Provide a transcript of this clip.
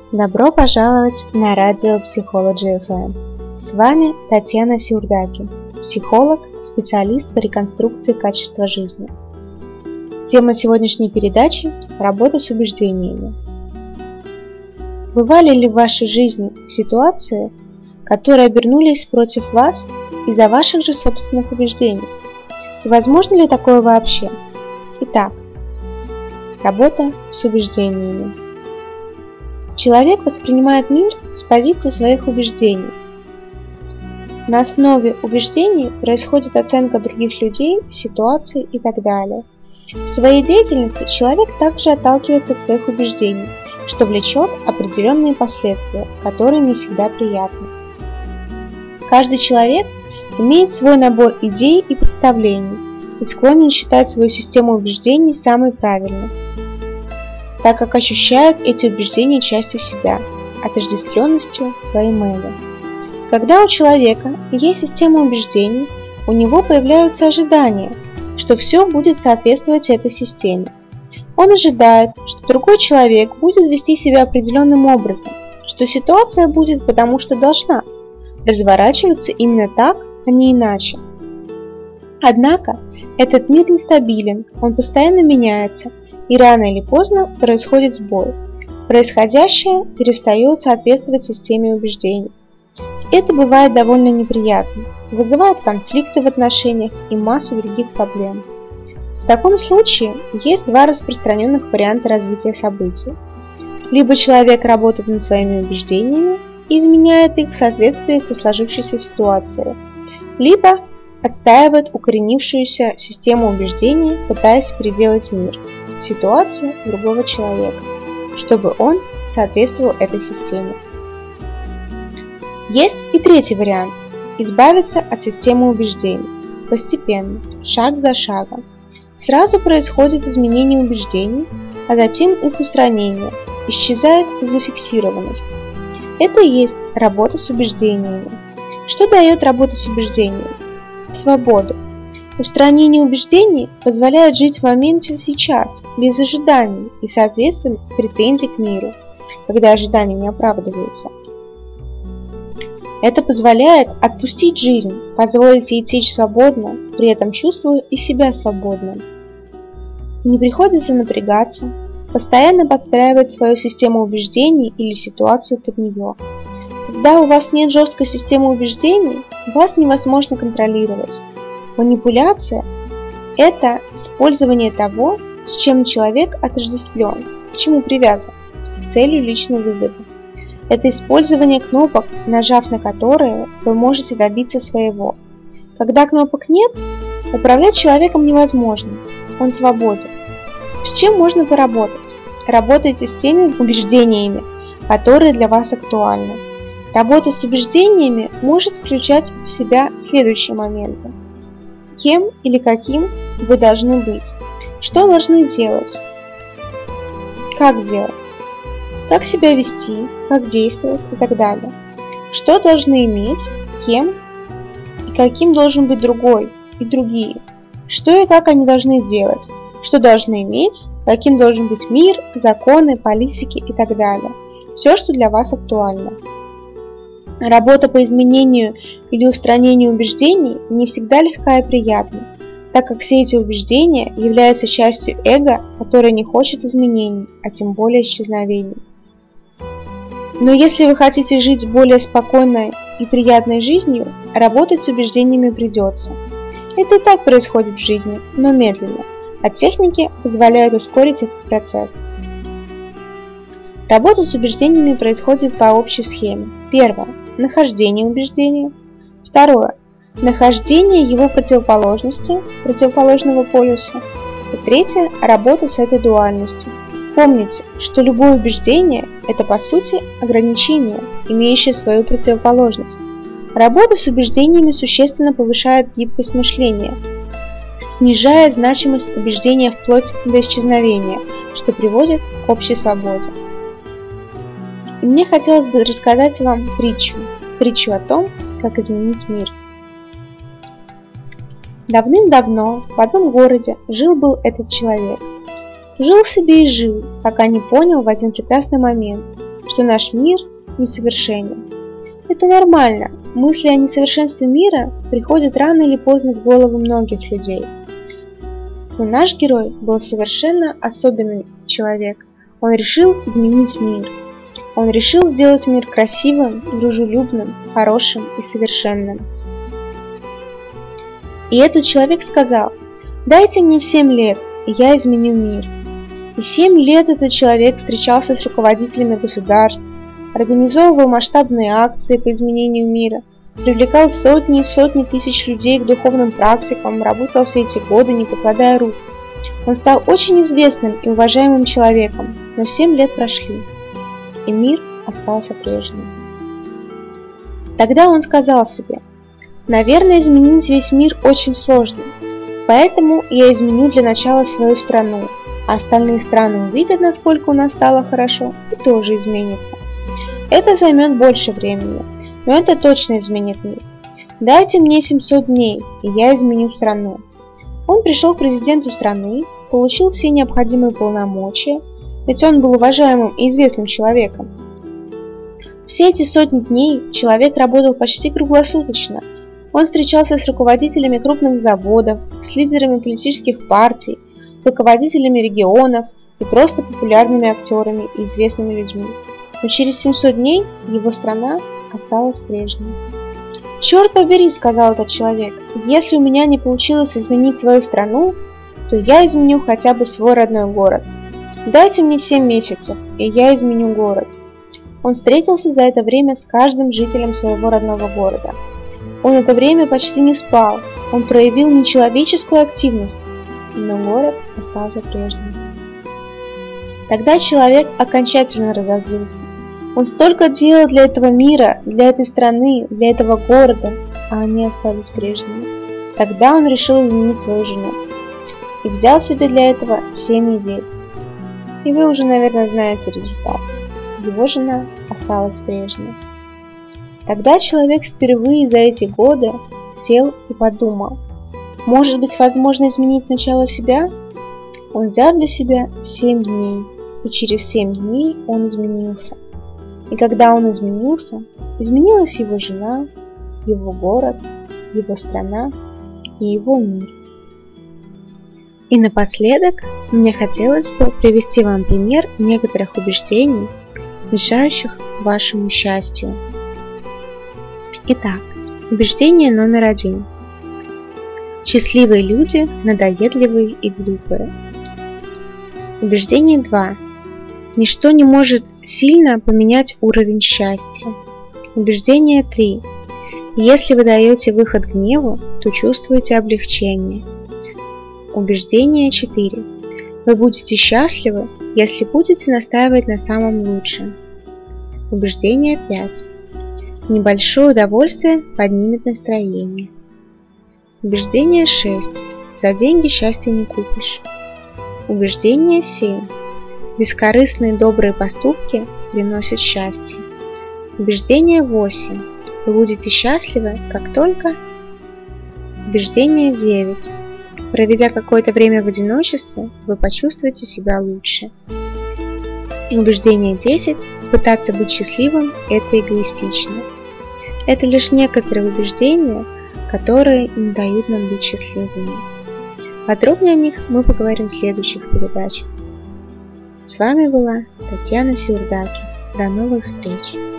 Добро пожаловать на радио Psychology FM. С вами Татьяна Сюрдаки, психолог, специалист по реконструкции качества жизни. Тема сегодняшней передачи – работа с убеждениями. Бывали ли в вашей жизни ситуации, которые обернулись против вас из-за ваших же собственных убеждений? И возможно ли такое вообще? Итак, работа с убеждениями. Человек воспринимает мир с позиции своих убеждений. На основе убеждений происходит оценка других людей, ситуаций и так далее. В своей деятельности человек также отталкивается от своих убеждений, что влечет определенные последствия, которые не всегда приятны. Каждый человек имеет свой набор идей и представлений и склонен считать свою систему убеждений самой правильной, так как ощущают эти убеждения частью себя, отождествленностью своим эго. Когда у человека есть система убеждений, у него появляются ожидания, что все будет соответствовать этой системе. Он ожидает, что другой человек будет вести себя определенным образом, что ситуация будет потому что должна разворачиваться именно так, а не иначе. Однако этот мир нестабилен, он постоянно меняется, и рано или поздно происходит сбой. Происходящее перестает соответствовать системе убеждений. Это бывает довольно неприятно, вызывает конфликты в отношениях и массу других проблем. В таком случае есть два распространенных варианта развития событий. Либо человек работает над своими убеждениями и изменяет их в соответствии со сложившейся ситуацией, либо отстаивает укоренившуюся систему убеждений, пытаясь переделать мир, ситуацию другого человека, чтобы он соответствовал этой системе. Есть и третий вариант – избавиться от системы убеждений, постепенно, шаг за шагом. Сразу происходит изменение убеждений, а затем их устранение, исчезает зафиксированность. Это и есть работа с убеждениями. Что дает работа с убеждениями? Свободу. Устранение убеждений позволяет жить в моменте сейчас, без ожиданий и, соответственно, претензий к миру, когда ожидания не оправдываются. Это позволяет отпустить жизнь, позволить ей течь свободно, при этом чувствуя и себя свободным. Не приходится напрягаться, постоянно подстраивать свою систему убеждений или ситуацию под нее. Когда у вас нет жесткой системы убеждений, вас невозможно контролировать. Манипуляция – это использование того, с чем человек отождествлен, к чему привязан, с целью личной выгоды. Это использование кнопок, нажав на которые вы можете добиться своего. Когда кнопок нет, управлять человеком невозможно, он свободен. С чем можно поработать? Работайте с теми убеждениями, которые для вас актуальны. Работа с убеждениями может включать в себя следующие моменты. Кем или каким вы должны быть? Что должны делать? Как делать? Как себя вести? Как действовать? И так далее. Что должны иметь? Кем и каким должен быть другой и другие? Что и как они должны делать? Что должны иметь? Каким должен быть мир, законы, политики и так далее. Все, что для вас актуально. Работа по изменению или устранению убеждений не всегда легка и приятна, так как все эти убеждения являются частью эго, которое не хочет изменений, а тем более исчезновений. Но если вы хотите жить более спокойной и приятной жизнью, работать с убеждениями придется. Это и так происходит в жизни, но медленно, а техники позволяют ускорить этот процесс. Работа с убеждениями происходит по общей схеме. Первое – нахождение убеждения. Второе – нахождение его противоположности, противоположного полюса. И третье – работа с этой дуальностью. Помните, что любое убеждение – это по сути ограничение, имеющее свою противоположность. Работа с убеждениями существенно повышает гибкость мышления, снижая значимость убеждения вплоть до исчезновения, что приводит к общей свободе. И мне хотелось бы рассказать вам притчу о том, как изменить мир. Давным-давно в одном городе жил-был этот человек. Жил себе и жил, пока не понял в один прекрасный момент, что что наш мир несовершенен. Это нормально. Мысли о несовершенстве мира приходят рано или поздно в голову многих людей. Но наш герой был совершенно особенный человек. Он решил изменить мир. Он решил сделать мир красивым, дружелюбным, хорошим и совершенным. И этот человек сказал: «Дайте мне 7 лет, и я изменю мир». И 7 лет этот человек встречался с руководителями государств, организовывал масштабные акции по изменению мира, привлекал сотни и сотни тысяч людей к духовным практикам, работал все эти годы, не покладая рук. Он стал очень известным и уважаемым человеком, но 7 лет прошли, и мир остался прежним. Тогда он сказал себе: «Наверное, изменить весь мир очень сложно, поэтому я изменю для начала свою страну, а остальные страны увидят, насколько у нас стало хорошо, и тоже изменится. Это займет больше времени, но это точно изменит мир. Дайте мне 700 дней, и я изменю страну». Он пришел к президенту страны, получил все необходимые полномочия, ведь он был уважаемым и известным человеком. Все эти сотни дней человек работал почти круглосуточно. Он встречался с руководителями крупных заводов, с лидерами политических партий, руководителями регионов и просто популярными актерами и известными людьми. Но через 700 дней его страна осталась прежней. «Черт побери», — сказал этот человек, — «если у меня не получилось изменить свою страну, то я изменю хотя бы свой родной город. Дайте мне 7 месяцев, и я изменю город». Он встретился за это время с каждым жителем своего родного города. Он это время почти не спал, он проявил нечеловеческую активность, но город остался прежним. Тогда человек окончательно разозлился. Он столько делал для этого мира, для этой страны, для этого города, а они остались прежними. Тогда он решил изменить свою жену и взял себе для этого 7 недель. И вы уже, наверное, знаете результат. Его жена осталась прежней. Тогда человек впервые за эти годы сел и подумал: может быть, возможно изменить сначала себя? Он взял для себя 7 дней, и через 7 дней он изменился. И когда он изменился, изменилась его жена, его город, его страна и его мир. И напоследок мне хотелось бы привести вам пример некоторых убеждений, мешающих вашему счастью. Итак, убеждение номер 1. Счастливые люди надоедливые и глупые. Убеждение 2. Ничто не может сильно поменять уровень счастья. Убеждение 3. Если вы даете выход гневу, то чувствуете облегчение. Убеждение 4. Вы будете счастливы, если будете настаивать на самом лучшем. Убеждение 5. Небольшое удовольствие поднимет настроение. Убеждение 6. За деньги счастья не купишь. Убеждение 7. Бескорыстные добрые поступки приносят счастье. Убеждение 8. Вы будете счастливы, как только... Убеждение 9. Проведя какое-то время в одиночестве, вы почувствуете себя лучше. И убеждение 10. Пытаться быть счастливым – это эгоистично. Это лишь некоторые убеждения, которые не дают нам быть счастливыми. Подробнее о них мы поговорим в следующих передачах. С вами была Татьяна Сиурдаки. До новых встреч!